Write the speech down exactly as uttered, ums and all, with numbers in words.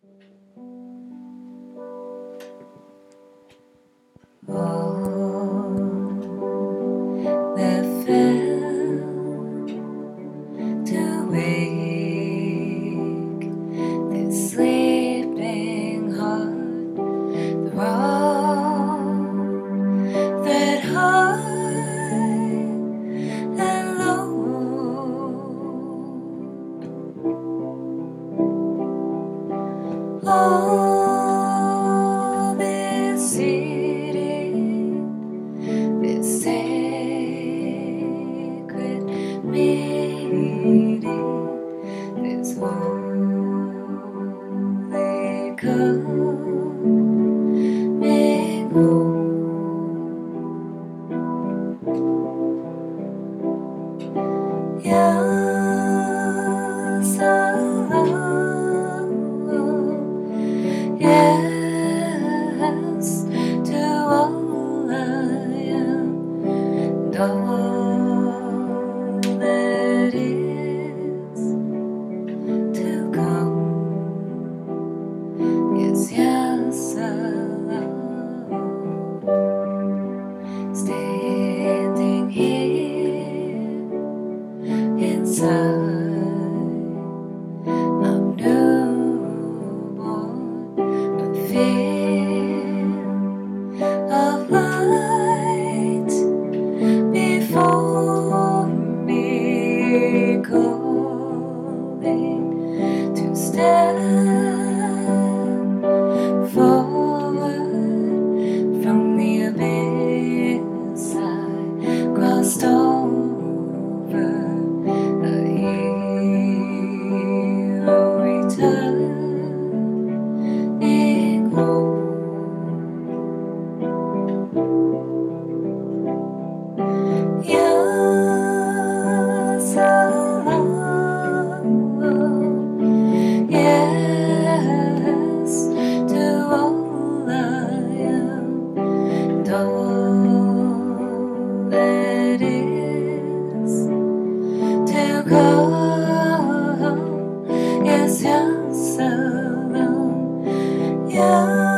Oh, that fell to wake this sleeping heart, the wrong that high and low. All this city, this sacred meeting, this holy coming home. Ya Salam, yes to all I am and all that is to come. Yes, yes, Salam, standing here inside. I'm newborn, but feel of light before me, calling to stand forward from the abyss I crossed over. A hero returning home. Ya Salam, yes to all I am and all that is to come. Yes, Ya Salam, Ya